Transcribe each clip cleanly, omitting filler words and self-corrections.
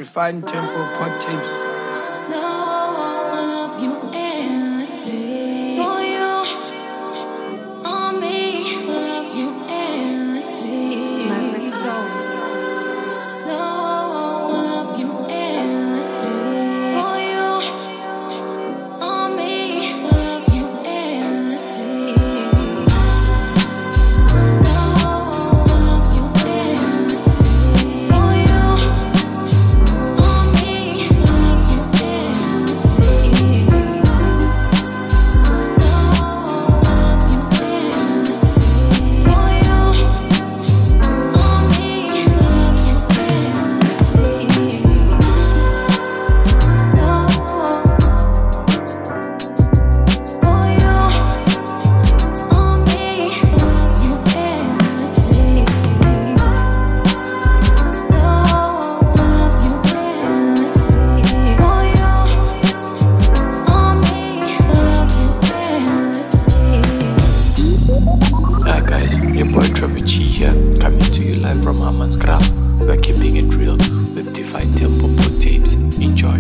Refined tempo, pod tapes. No, I love you endlessly. For you, on me, love you endlessly. Maverick Soul. No, I love you endlessly. For you, on me, love you endlessly. No, I love you endlessly. For you, on me, love you endlessly. No, I love you endlessly. For you, on me, love you endlessly. No, for you, on me, love you endlessly. No, love you endlessly. For you, on me, love you endlessly. Hi guys, your boy Trevor G here, coming to you live from Haman's Graph. We're keeping it real with Define Tempo Pod Tapes. Enjoy.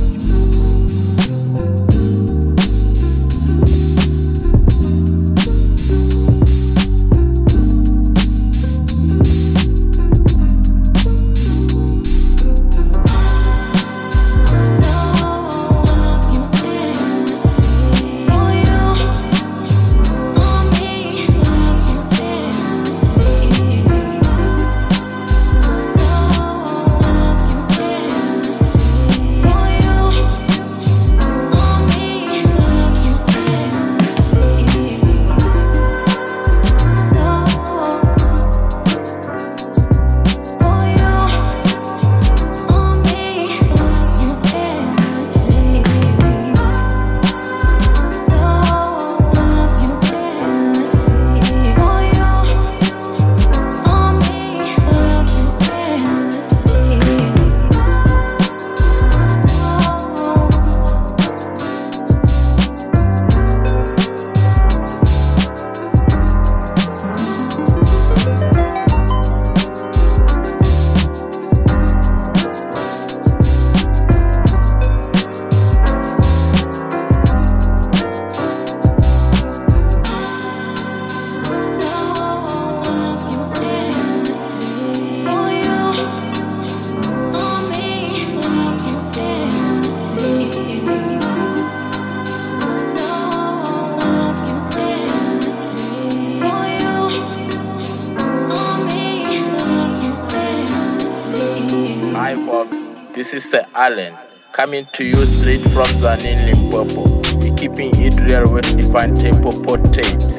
Hi folks, this is Sir Allen, coming to you straight from Zanin, Limpopo. We're keeping it real with Define Tempo Pod Tapes.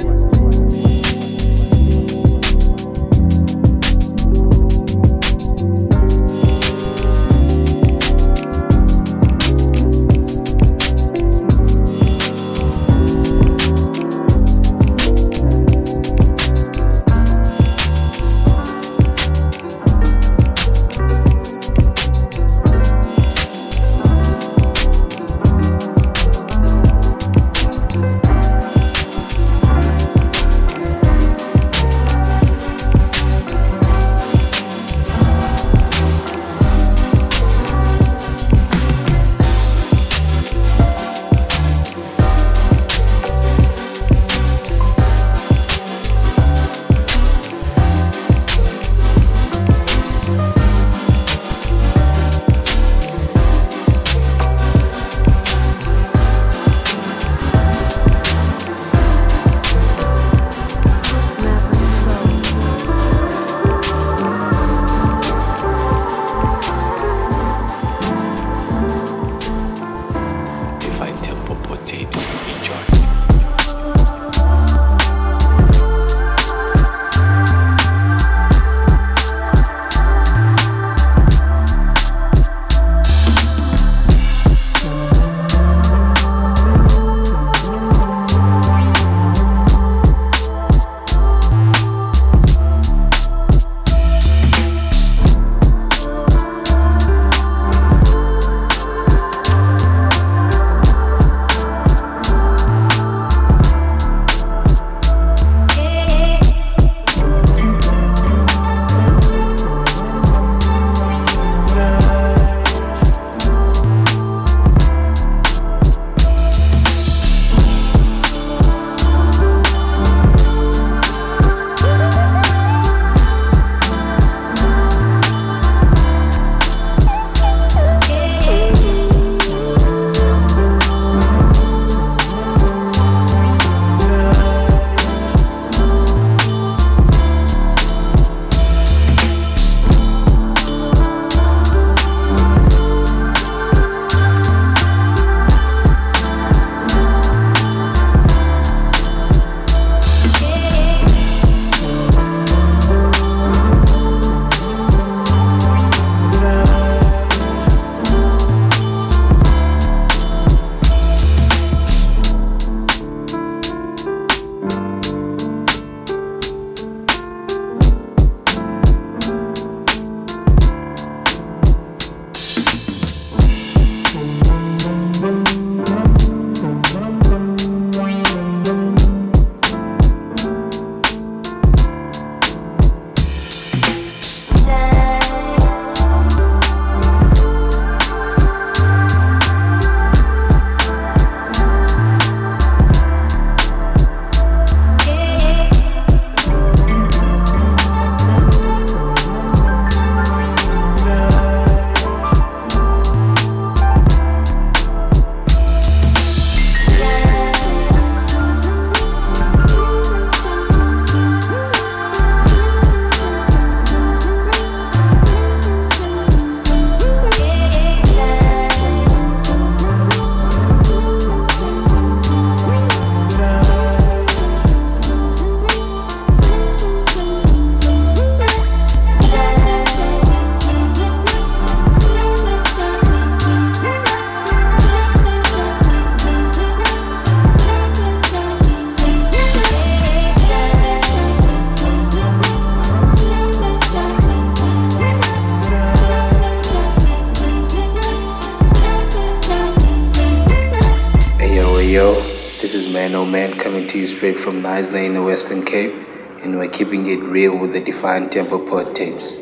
man, coming to you straight from Nisla in the Western Cape, and we're keeping it real with the Defiant Tempo Pod tapes.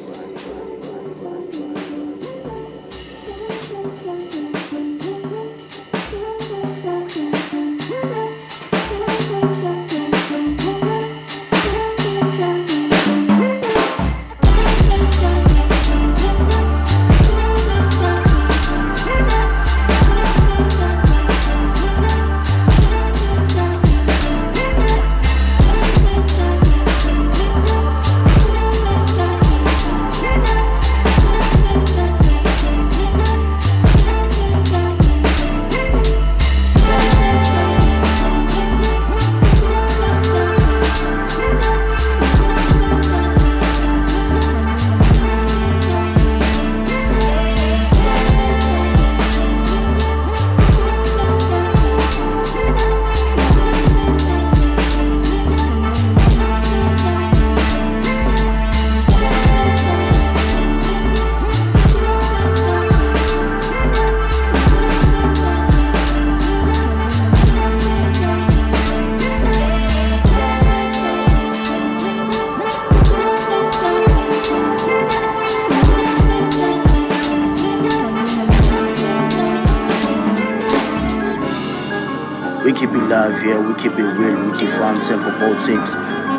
We keep it live here, we keep it real with Defiant Tempo Pod tapes.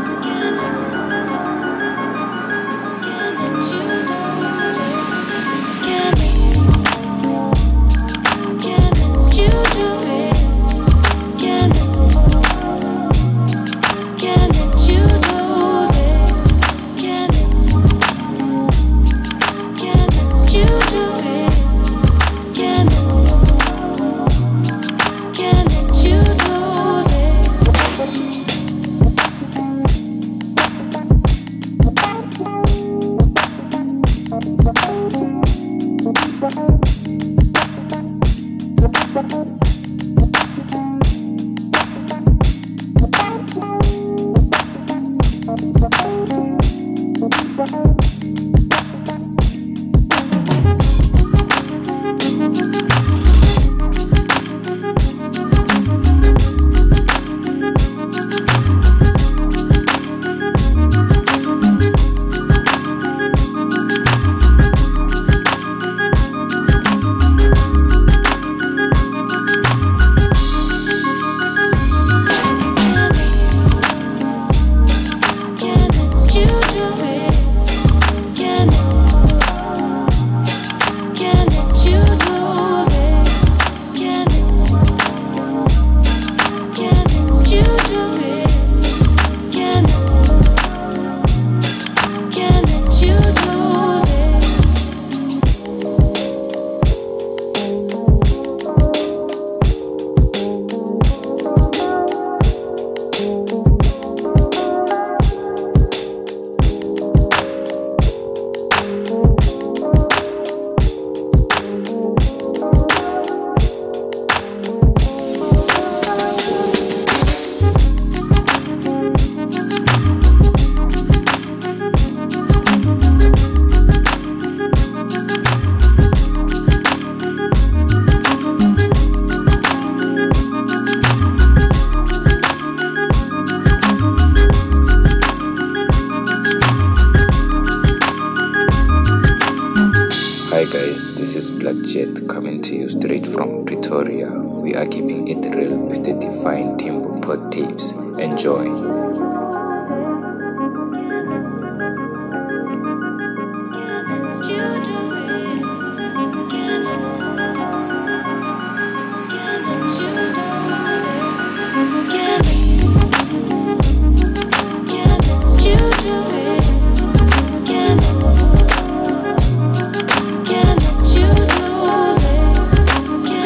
Hi guys, this is Black Jet coming to you straight from Pretoria. We are keeping it real with the Defiant Tempo Pod tapes. Enjoy.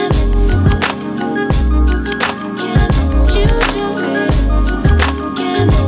You do it.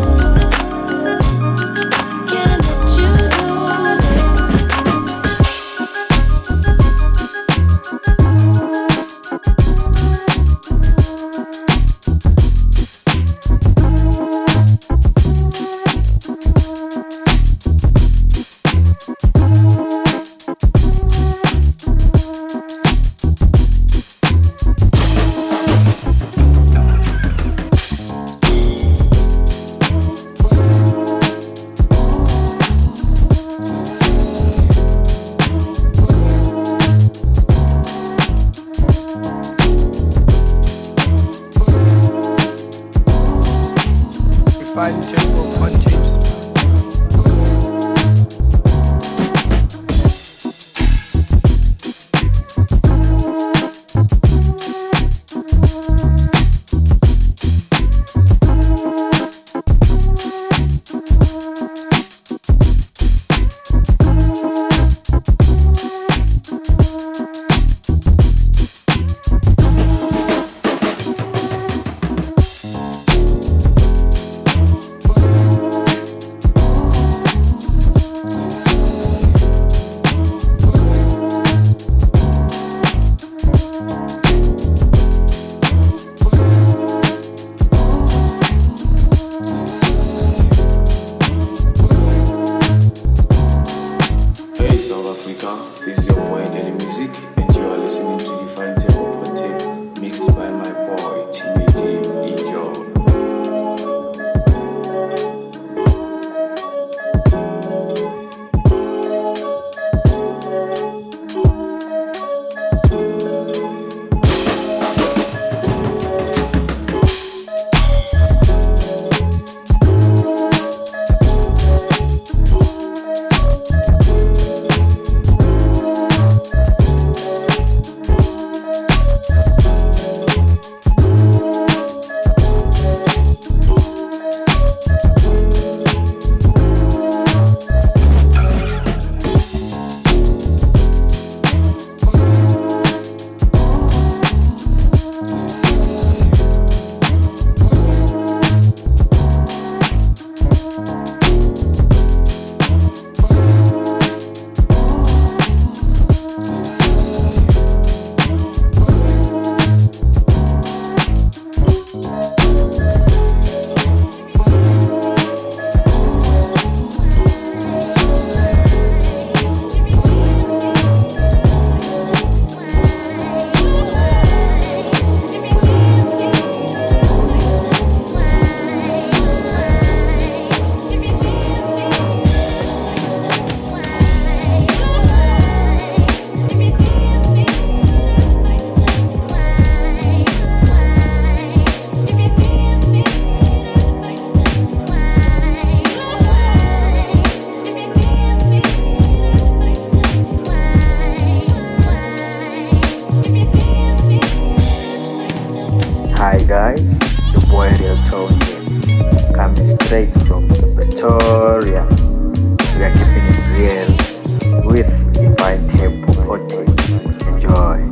guys, your boy Real Tony, coming straight from Pretoria. We are keeping it real with Divine Tempo Podcast. Enjoy.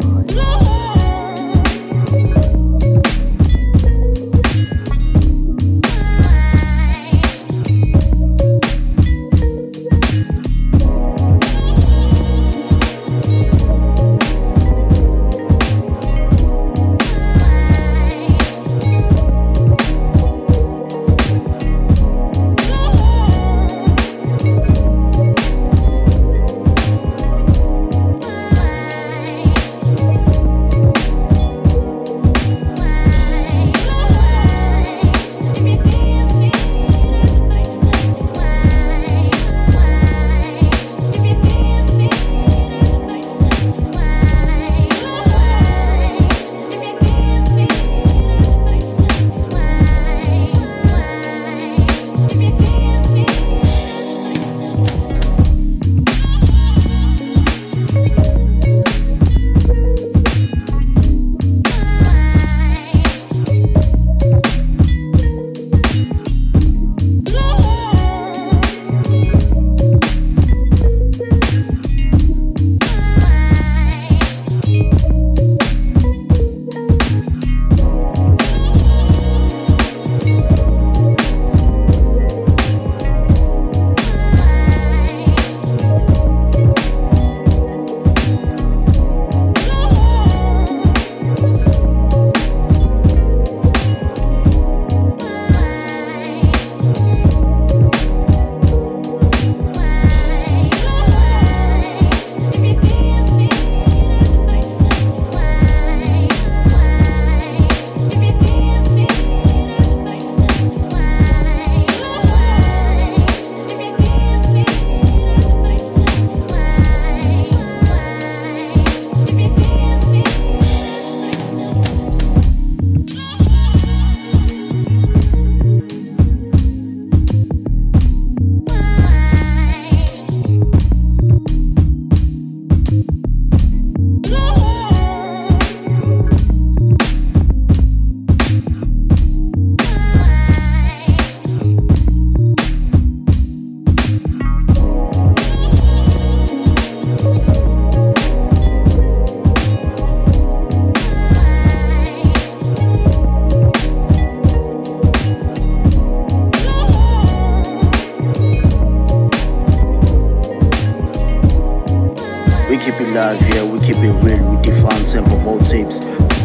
Live here, we keep it real with Divine Tempo Both Tapes.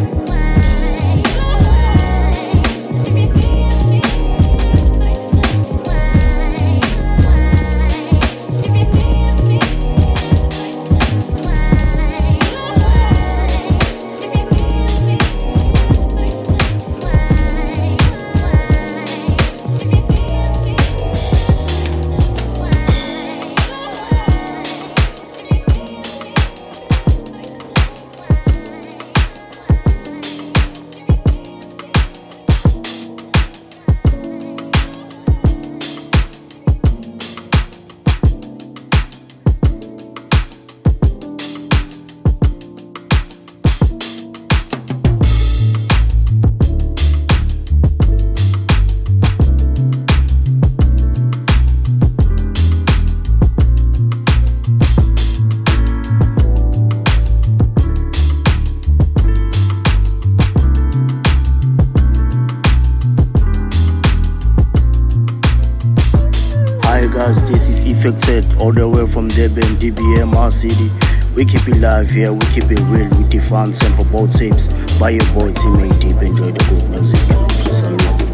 This is Effected all the way from Durban, DBM, City. We keep it live here, we keep it real with Divine Tempo Both Tapes by your boy Teammate Deep. Enjoy the good music. Salute.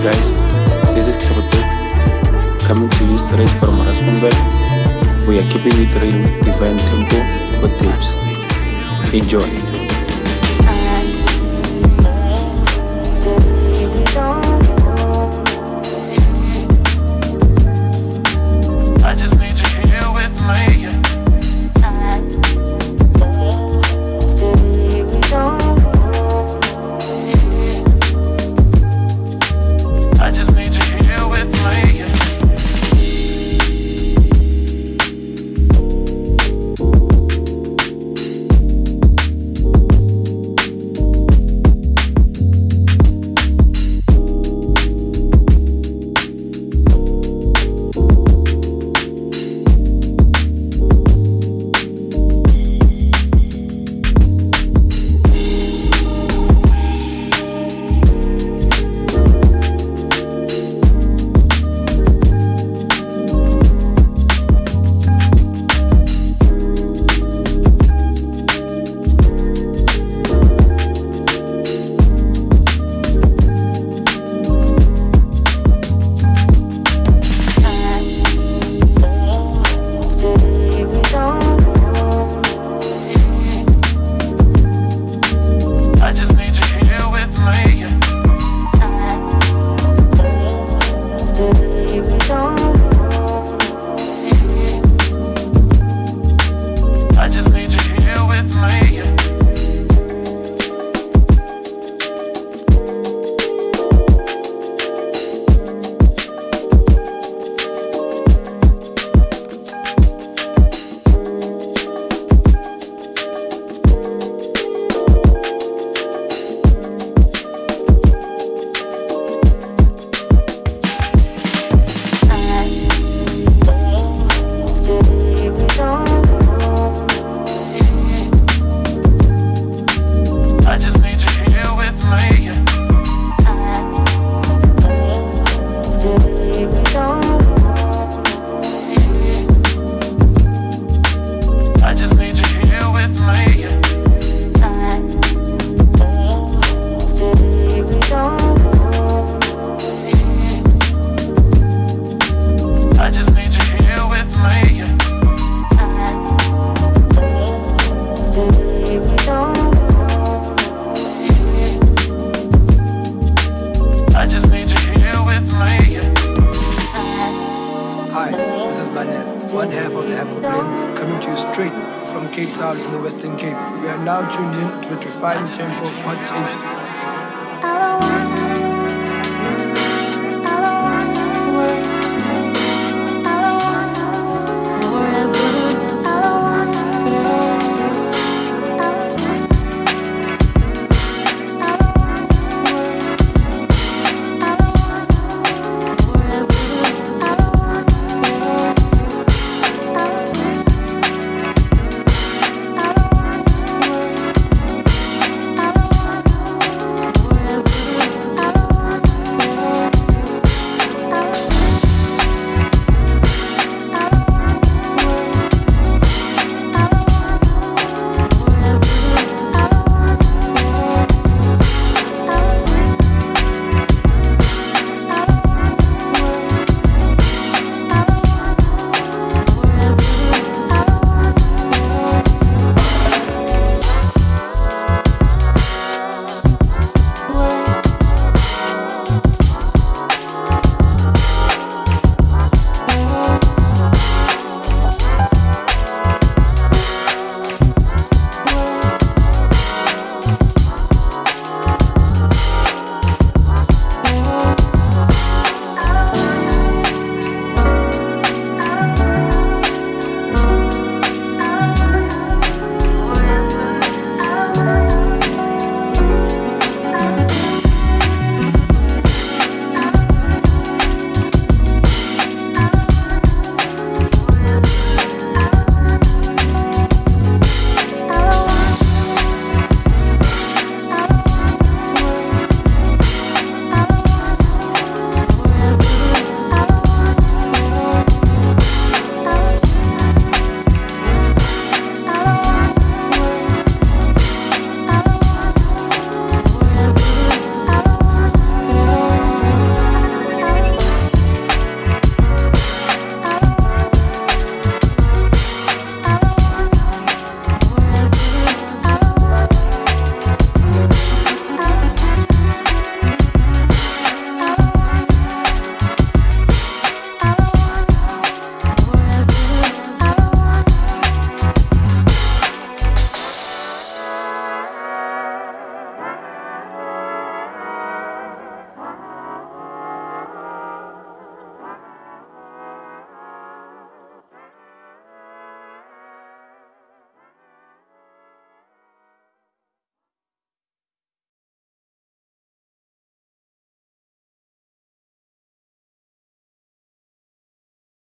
guys, this is Triple coming to you straight from Rustenburg. We are keeping it real with Divine Tempo for tips. Enjoy. I just need you here with me. I just need you here with me. One half of the Aquaplanes coming to you straight from Cape Town in the Western Cape. We are now tuned in to the Refined Tempo Pod Tapes.